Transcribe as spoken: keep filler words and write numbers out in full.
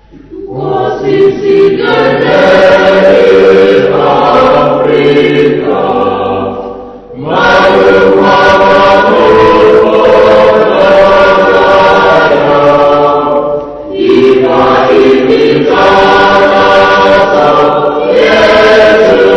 我心系的人是阿非亚，马文化的土国的呀，一花一柄扎那草，也是。